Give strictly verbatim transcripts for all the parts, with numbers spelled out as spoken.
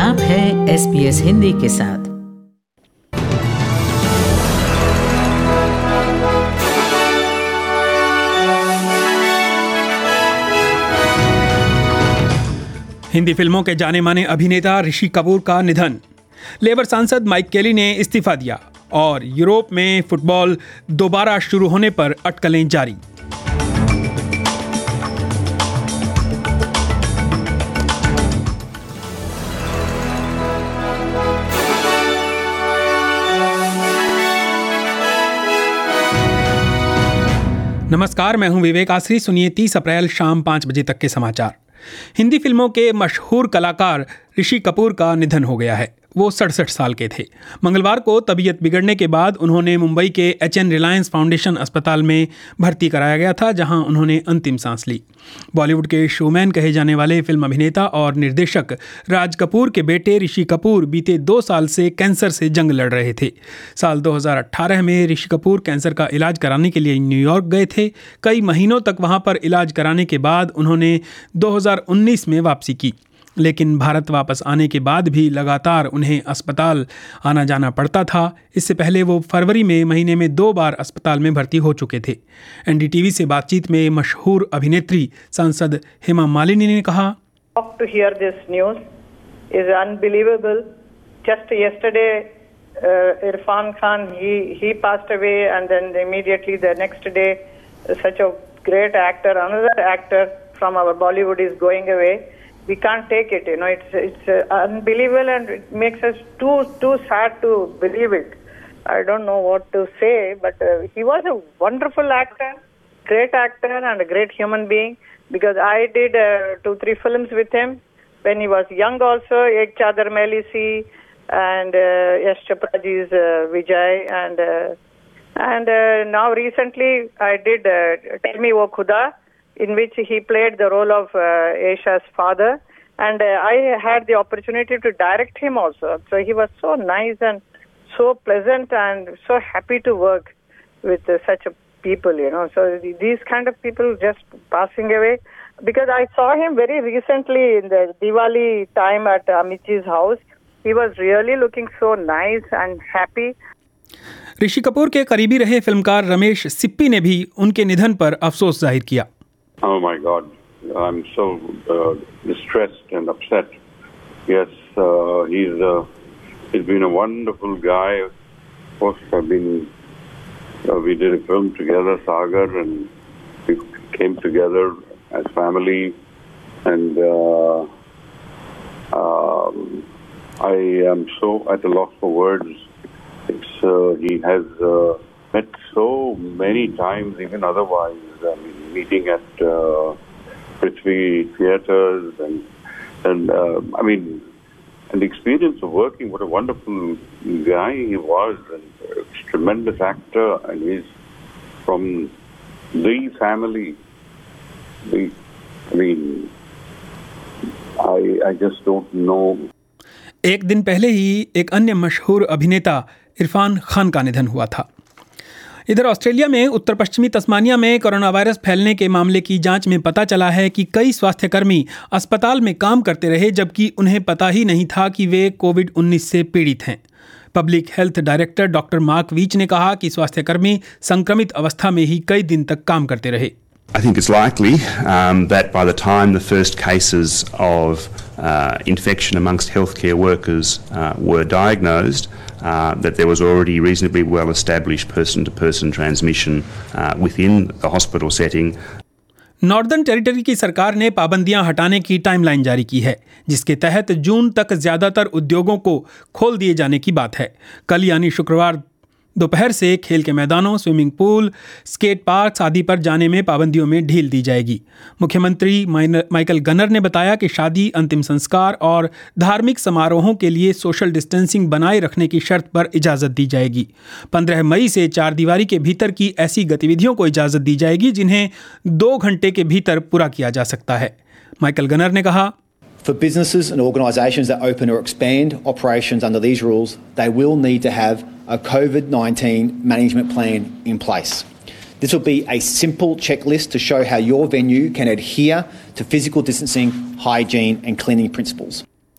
आप हैं S B S Hindi के साथ। हिंदी फिल्मों के जाने माने अभिनेता ऋषि कपूर का निधन। लेबर सांसद माइक केली ने इस्तीफा दिया और यूरोप में फुटबॉल दोबारा शुरू होने पर अटकलें जारी। नमस्कार, मैं हूं विवेक आसरी। सुनिए तीस अप्रैल शाम पाँच बजे तक के समाचार। हिंदी फिल्मों के मशहूर कलाकार ऋषि कपूर का निधन हो गया है। वो सड़सठ साल के थे। मंगलवार को तबीयत बिगड़ने के बाद उन्होंने मुंबई के एच एन रिलायंस फाउंडेशन अस्पताल में भर्ती कराया गया था, जहां उन्होंने अंतिम सांस ली। बॉलीवुड के शोमैन कहे जाने वाले फिल्म अभिनेता और निर्देशक राज कपूर के बेटे ऋषि कपूर बीते दो साल से कैंसर से जंग लड़ रहे थे। साल दो हज़ार अठारह में ऋषि कपूर कैंसर का इलाज कराने के लिए न्यूयॉर्क गए थे। कई महीनों तक वहां पर इलाज कराने के बाद उन्होंने दो हज़ार उन्नीस में वापसी की, लेकिन भारत वापस आने के बाद भी लगातार उन्हें अस्पताल आना जाना पड़ता था। इससे पहले वो फरवरी में महीने में दो बार अस्पताल में भर्ती हो चुके थे। एन डी टी वी से बातचीत में मशहूर अभिनेत्री सांसद हेमा मालिनी ने कहा, To hear this news is unbelievable. Just yesterday, uh, Irfan Khan he he passed away, and then immediately the next day, such a great actor, another actor from our Bollywood is going away. We can't take it, you know. It's it's uh, unbelievable, and it makes us too too sad to believe it. I don't know what to say, but uh, he was a wonderful actor, great actor, and a great human being. Because I did uh, two three films with him when he was young. Also, Ek Chadar Maili Si, and uh, Yash Chopra ji's uh, Vijay, and uh, and uh, now recently I did uh, Tell Me Wo Khuda, in which he played the role of uh, Aisha's father, and uh, I had the opportunity to direct him also. So he was so nice and so pleasant and so happy to work with uh, such a people, you know. So these kind of people just passing away, because I saw him very recently in the Diwali time at Amitji's house. He was really looking so nice and happy. Rishi Kapoor के करीबी रहे फिल्मकार रमेश सिप्पी ने भी उनके निधन पर अफसोस जाहिर किया। Oh my God, I'm so uh, distressed and upset. Yes, uh, he's uh, he's been a wonderful guy. Of course, I've been. Uh, we did a film together, Sagar, and we came together as family. And uh, um, I am so at a loss for words. It's uh, he has uh, met so many times, even otherwise. I mean, meeting at uh, Prithvi theaters, and and uh, I mean, and the experience of working. What a wonderful guy he was, and a tremendous actor, and he's from the family. The, I mean, I I just don't know. एक दिन पहले ही एक अन्य मशहूर अभिनेता इरफान खान का निधन हुआ था। इधर ऑस्ट्रेलिया में उत्तर पश्चिमी तस्मानिया में कोरोना वायरस फैलने के मामले की जांच में पता चला है कि कई स्वास्थ्यकर्मी अस्पताल में काम करते रहे, जबकि उन्हें पता ही नहीं था कि वे कोविड उन्नीस से पीड़ित हैं। Public health director doctor Mark Veitch ने कहा कि स्वास्थ्यकर्मी संक्रमित अवस्था में ही कई दिन तक काम करते रहे। I think it's likely um, that by the time the first cases of uh, infection amongst healthcare workers uh, were diagnosed, uh, that there was already reasonably well-established person-to-person transmission uh, within the hospital setting. Northern Territory की सरकार ने पाबंदियां हटाने की timeline जारी की है, जिसके तहत जून तक ज्यादातर उद्योगों को खोल दिए जाने की बात है। कल यानी शुक्रवार दोपहर से खेल के मैदानों, स्विमिंग पूल, स्केट पार्क आदि पर जाने में पाबंदियों में ढील दी जाएगी। मुख्यमंत्री माइकल गनर ने बताया कि शादी, अंतिम संस्कार और धार्मिक समारोहों के लिए सोशल डिस्टेंसिंग बनाए रखने की शर्त पर इजाज़त दी जाएगी। पंद्रह मई से चार दीवारी के भीतर की ऐसी गतिविधियों को इजाज़त दी जाएगी जिन्हें दो घंटे के भीतर पूरा किया जा सकता है। माइकल गनर ने कहा, For businesses and organisations that open or expand operations under these rules, they will need to have a COVID nineteen management plan in place. This will be a simple checklist to show how your venue can adhere to physical distancing, hygiene and cleaning principles.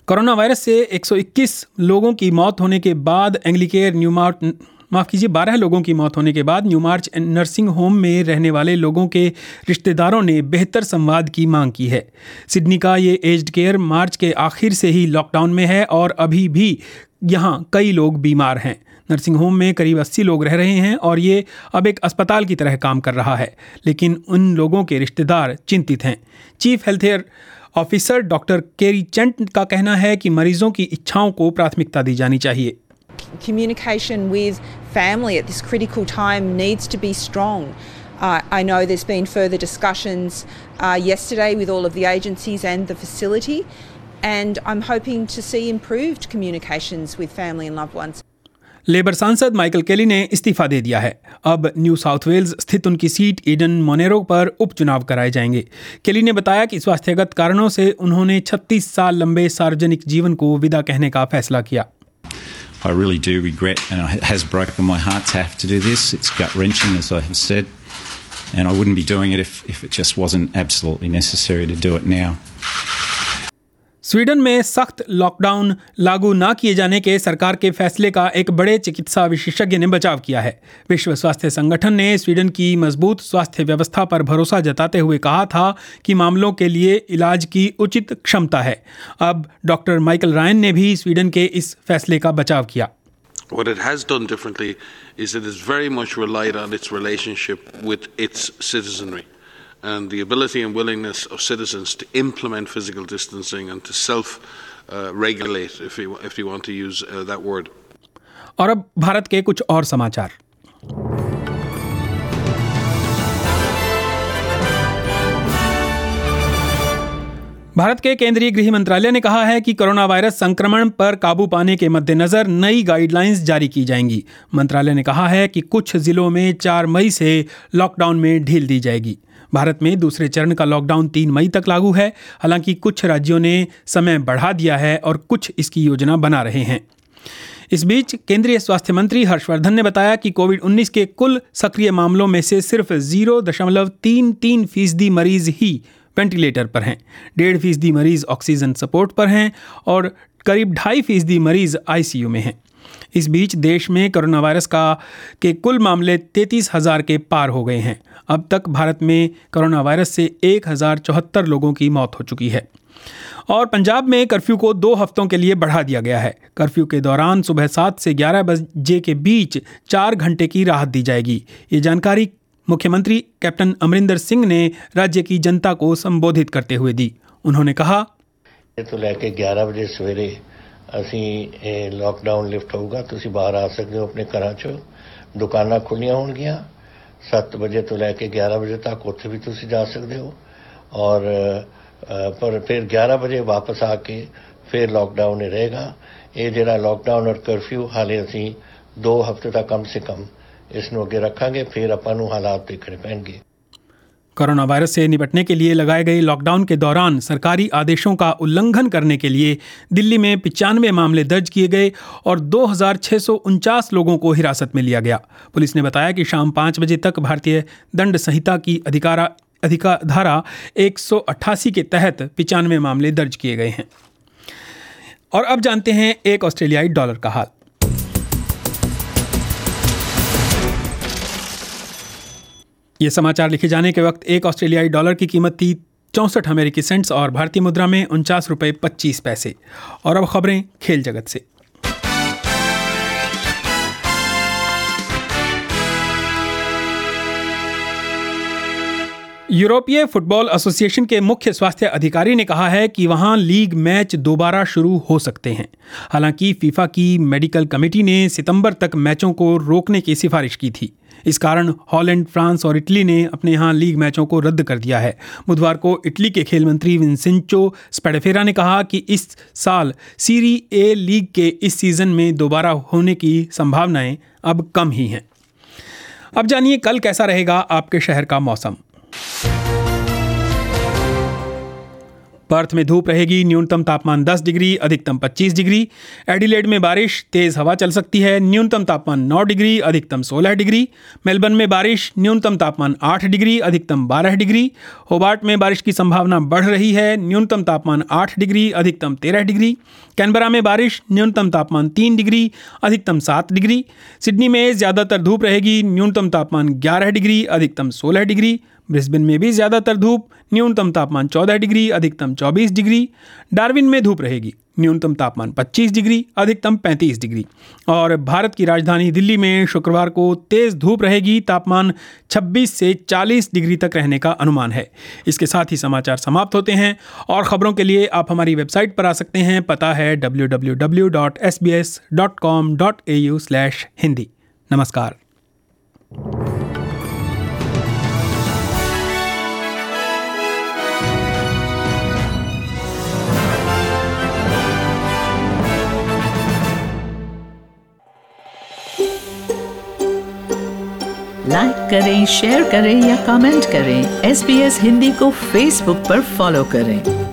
Coronavirus से एक सौ इक्कीस लोगों की मौत होने के बाद एंग्लिकेयर न्यूमार्ट माफ़ कीजिए बारह लोगों की मौत होने के बाद न्यू मार्च नर्सिंग होम में रहने वाले लोगों के रिश्तेदारों ने बेहतर संवाद की मांग की है। सिडनी का ये एज्ड केयर मार्च के आखिर से ही लॉकडाउन में है और अभी भी यहाँ कई लोग बीमार हैं। नर्सिंग होम में करीब अस्सी लोग रह रहे हैं और ये अब एक अस्पताल की तरह काम कर रहा है, लेकिन उन लोगों के रिश्तेदार चिंतित हैं। Chief health care officer doctor Kerry Chant का कहना है कि मरीजों की इच्छाओं को प्राथमिकता दी जानी चाहिए। Communication with family at this critical time needs to be strong. Uh, I know there's been further discussions uh, yesterday with all of the agencies and the facility, and I'm hoping to see improved communications with family and loved ones. Labor सांसद Michael Kelly ने इस्तीफा दे दिया है। अब new south Wales स्थित उनकी seat Eden Monero पर उपचुनाव कराए जाएंगे। केली ने बताया कि स्वास्थ्यगत कारणों से उन्होंने छत्तीस साल लंबे सार्वजनिक जीवन को विदा कहने का फैसला किया। I really do regret, and it has broken my heart to have to do this. It's gut-wrenching, as I have said, and I wouldn't be doing it if, if it just wasn't absolutely necessary to do it now. Sweden में सख्त lockdown लागू न किए जाने के सरकार के फैसले का एक बड़े चिकित्सा विशेषज्ञ ने बचाव किया है। विश्व स्वास्थ्य संगठन ने स्वीडन की मजबूत स्वास्थ्य व्यवस्था पर भरोसा जताते हुए कहा था कि मामलों के लिए इलाज की उचित क्षमता है। अब डॉक्टर माइकल रायन ने भी स्वीडन के इस फैसले का बचाव किया। What it has done differently is it has very much relied on its relationship with its citizenry. And the ability and willingness of citizens to implement physical distancing and to self-regulate, uh, if you if you want to use uh, that word. और अब भारत के कुछ और समाचार। भारत के केंद्रीय गृह मंत्रालय ने कहा है कि कोरोना वायरस संक्रमण पर काबू पाने के मद्देनजर नई गाइडलाइंस जारी की जाएंगी। मंत्रालय ने कहा है कि कुछ जिलों में चार मई से लॉकडाउन में ढील दी जाएगी। भारत में दूसरे चरण का लॉकडाउन तीन मई तक लागू है। हालांकि कुछ राज्यों ने समय बढ़ा दिया है और कुछ इसकी योजना बना रहे हैं। इस बीच केंद्रीय स्वास्थ्य मंत्री हर्षवर्धन ने बताया कि कोविड उन्नीस के कुल सक्रिय मामलों में से सिर्फ जीरो दशमलव तीन तीन फीसदी मरीज ही वेंटिलेटर पर हैं, डेढ़ फीसदी मरीज ऑक्सीजन सपोर्ट पर हैं और करीब ढाई फीसदी मरीज आईसीयू में हैं। इस बीच देश में कोरोना वायरस का के कुल मामले तैंतीस हज़ार के पार हो गए हैं। अब तक भारत में कोरोना वायरस से एक हज़ार चौहत्तर लोगों की मौत हो चुकी है। और पंजाब में कर्फ्यू को दो हफ्तों के लिए बढ़ा दिया गया है। कर्फ्यू के दौरान सुबह सात से ग्यारह बजे के बीच चार घंटे की राहत दी जाएगी। ये जानकारी मुख्यमंत्री कैप्टन अमरिंदर सिंह ने राज्य की जनता को संबोधित करते हुए दी। उन्होंने कहा, तो लेके ग्यारह बजे सवेरे ਅਸੀਂ लॉकडाउन लिफ्ट होगा, ਤੁਸੀਂ ਬਾਹਰ ਆ ਸਕਦੇ ਹੋ ਆਪਣੇ ਘਰਾਂ 'ਚ। ਦੁਕਾਨਾਂ ਖੁੱਲੀਆਂ ਹੋਣਗੀਆਂ ਸੱਤ ਵਜੇ ਤੋਂ ਲੈ ਕੇ ਗਿਆਰਾਂ ਵਜੇ ਤੱਕ, ਉੱਥੇ ਵੀ ਤੁਸੀਂ ਜਾ ਸਕਦੇ ਹੋ। ਔਰ ਪਰ ਫਿਰ ਗਿਆਰਾਂ ਵਜੇ ਵਾਪਸ ਆ ਕੇ ਫਿਰ ਲੌਕਡਾਊਨ ਹੀ ਰਹੇਗਾ। ਇਹ ਜਿਹੜਾ ਲੌਕਡਾਊਨ ਔਰ ਕਰਫਿਊ ਹਾਲੇ ਅਸੀਂ ਦੋ ਹਫ਼ਤੇ ਤੱਕ ਕਮ ਸੇ ਕਮ ਇਸ ਨੂੰ ਅੱਗੇ ਰੱਖਾਂਗੇ, ਫਿਰ ਆਪਾਂ ਨੂੰ ਹਾਲਾਤ ਦੇਖਣੇ ਪੈਣਗੇ। कोरोना वायरस से निपटने के लिए लगाए गए लॉकडाउन के दौरान सरकारी आदेशों का उल्लंघन करने के लिए दिल्ली में पचानवे मामले दर्ज किए गए और दो हज़ार छः सौ उनचास लोगों को हिरासत में लिया गया। पुलिस ने बताया कि शाम पाँच बजे तक भारतीय दंड संहिता की अधिकारा अधिकार धारा एक सौ अट्ठासी के तहत पचानवे मामले दर्ज किए गए हैं। और अब जानते हैं एक ऑस्ट्रेलियाई डॉलर का हाल। ये समाचार लिखे जाने के वक्त एक ऑस्ट्रेलियाई डॉलर की कीमत थी चौंसठ अमेरिकी सेंट्स और भारतीय मुद्रा में उनचास रुपये पच्चीस पैसे। और अब खबरें खेल जगत से। यूरोपीय फुटबॉल एसोसिएशन के मुख्य स्वास्थ्य अधिकारी ने कहा है कि वहां लीग मैच दोबारा शुरू हो सकते हैं। हालांकि फीफा की मेडिकल कमेटी ने सितंबर तक मैचों को रोकने की सिफारिश की थी। इस कारण हॉलैंड, फ्रांस और इटली ने अपने यहाँ लीग मैचों को रद्द कर दिया है। बुधवार को इटली के खेल मंत्री विंसेंचो स्पेडेफेरा ने कहा कि इस साल सीरी ए लीग के इस सीज़न में दोबारा होने की संभावनाएं अब कम ही हैं। अब जानिए कल कैसा रहेगा आपके शहर का मौसम। पर्थ में धूप रहेगी, न्यूनतम तापमान दस डिग्री, अधिकतम पच्चीस डिग्री। एडिलेड में बारिश, तेज हवा चल सकती है, न्यूनतम तापमान नौ डिग्री, अधिकतम सोलह डिग्री। मेलबर्न में बारिश, न्यूनतम तापमान आठ डिग्री, अधिकतम बारह डिग्री। होबार्ट में बारिश की संभावना बढ़ रही है, न्यूनतम तापमान आठ डिग्री, अधिकतम तेरह डिग्री। कैनबरा में बारिश, न्यूनतम तापमान तीन डिग्री, अधिकतम सात डिग्री। सिडनी में ज़्यादातर धूप रहेगी, न्यूनतम तापमान ग्यारह डिग्री, अधिकतम सोलह डिग्री। ब्रिस्बेन में भी ज़्यादातर धूप, न्यूनतम तापमान चौदह डिग्री, अधिकतम चौबीस डिग्री। डार्विन में धूप रहेगी, न्यूनतम तापमान पच्चीस डिग्री, अधिकतम पैंतीस डिग्री। और भारत की राजधानी दिल्ली में शुक्रवार को तेज़ धूप रहेगी, तापमान छब्बीस से चालीस डिग्री तक रहने का अनुमान है। इसके साथ ही समाचार समाप्त होते हैं और ख़बरों के लिए आप हमारी वेबसाइट पर आ सकते हैं। पता है W W W dot S B S dot com dot A U slash Hindi. नमस्कार। लाइक करें, शेयर करें या कमेंट करें। एस बी एस हिंदी को फेसबुक पर फॉलो करें।